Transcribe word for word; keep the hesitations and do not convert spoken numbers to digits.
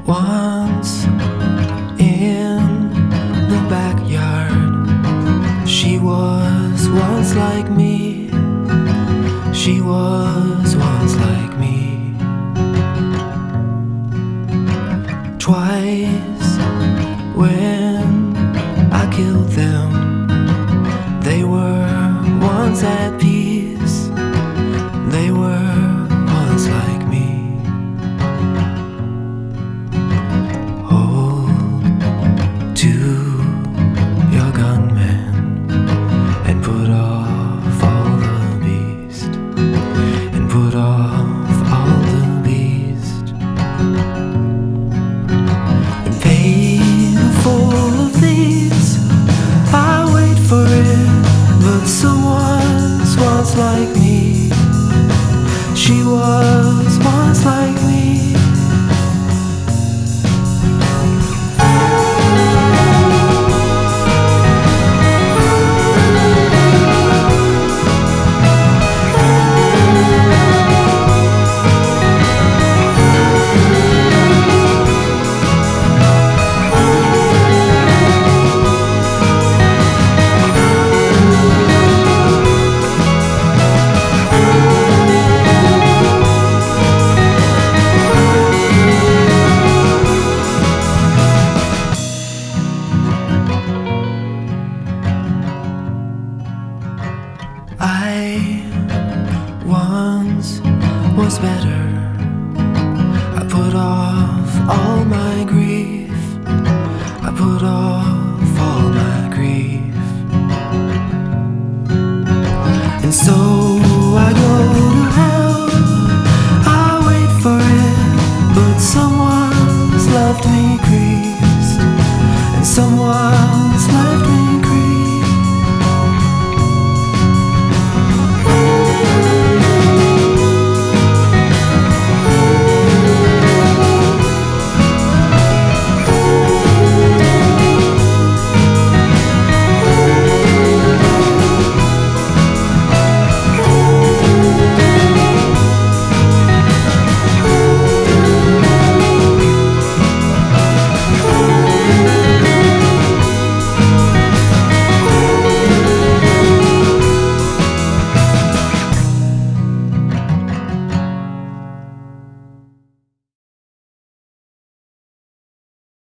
Once in the backyard, she was once like me. She was once like me. Twice when I killed them, they were once at peace. They were once like me. To your gunman and put off all the beast, and put off all the beast, and paid full of these. I wait for it, but someone's once like me. She was once like me. I once was better. I put off all my grief. I put off all my grief. And so I go to hell. I wait for it, but someone's left me creased, and someone